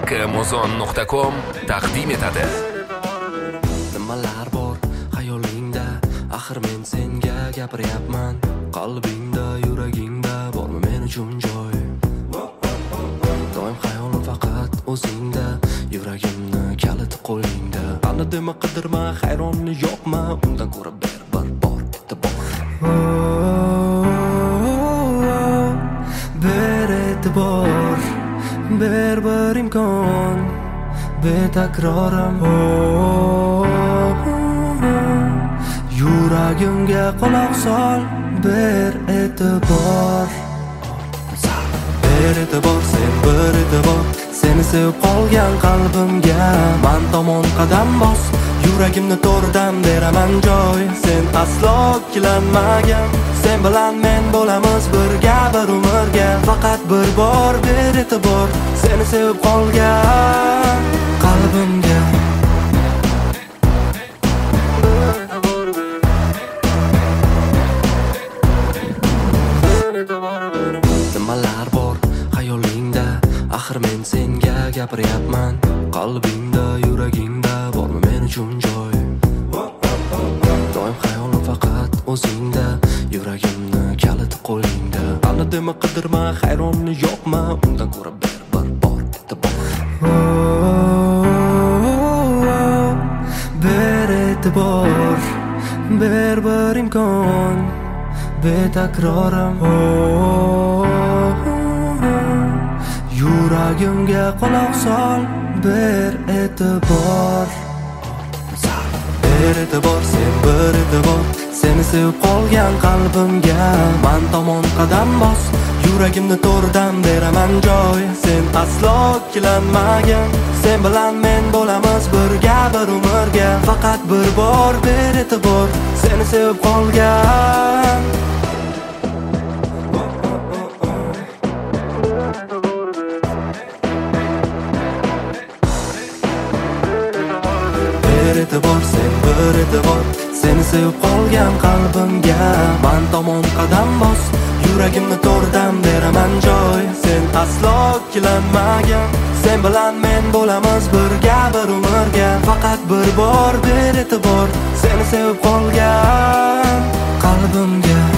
Hakkimuzon.com taqdim etadi. Nimalar bor xayolingda, axir men senga gapiryapman. Qalbingda, yuragingda bormi men uchun joy? Doim xayolim faqat o'zingda, yuragimni kaliti qo'lingda. Ana dema qidirma, hayronni yo'qma, undan ko'ra ber bir bor, e'tibor. Ber e'tibor, ber bir imkon, betakrorim. Yuragimga quloq sol, ber e'tibor. Ber e'tibor, sen bir e'tibor, seni sevib qolgan qalbimga man tomon qadam bos. Yuragimni to'rdan beraman joy, sen aslo ikkilanmagan. Sen bilan men bo'lamiz birga bir umrga. Faqat bir bor ber e'tibor, seni sevib qolgan qalbimga. Nimalar bor xayolingda, axir men senga gapiryapman. Qalbingda, yuragingda bormi men uchun joy? Doim xayolim faqat o'zingda, yuragimni kaliti qo'lingda. Ana dema qidirma, hayronni yo'qma, undan ko'ra ber bir bor, e'tibor. Ber e'tibor, ber bir imkon, betakrorim. Yuragimga quloq sol, ber e'tibor. Ber e'tibor, sen bir e'tibor, seni sevib qolgan qalbimga man tomon qadam bos. Yuragimni to'rdan beraman joy, sen aslo ikkilanmagan. Sen bilan men bo'lamiz birga bir umrga. Faqat bir bor ber e'tibor, seni sevib qolgan. Ber e'tibor, sen bir e'tibor, seni sevib qolgan qalbimga man tomon qadam bos. Yuragimni to'rdan beraman joy, sen aslo ikkilanmagan. Sen bilan men bo'lamiz birga bir umrga. Faqat bir bor ber e'tibor, seni sevib qolgan qalbimga.